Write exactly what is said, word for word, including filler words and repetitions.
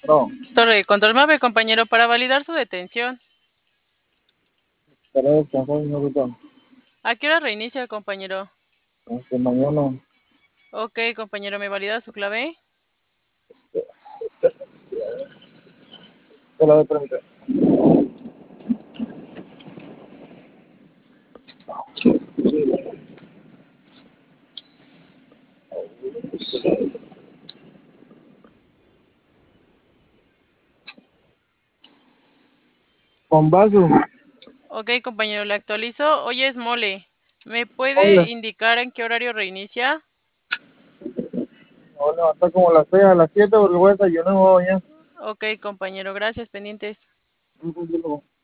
No, Torre de control MAVE, compañero, para validar su detención. estaré descansando, señorita. ¿A qué hora reinicia, compañero? Este, mañana. Ok, compañero, ¿me valida su clave? Te la voy a permitir. Con vaso. Ok, compañero, le actualizo. Hoy es mole. ¿Me puede Hola. indicar en qué horario reinicia? Me voy a levantar como a las seis, a las siete porque voy a desayunar y me voy a bañar. Ok, compañero, gracias, pendientes. Un poquito.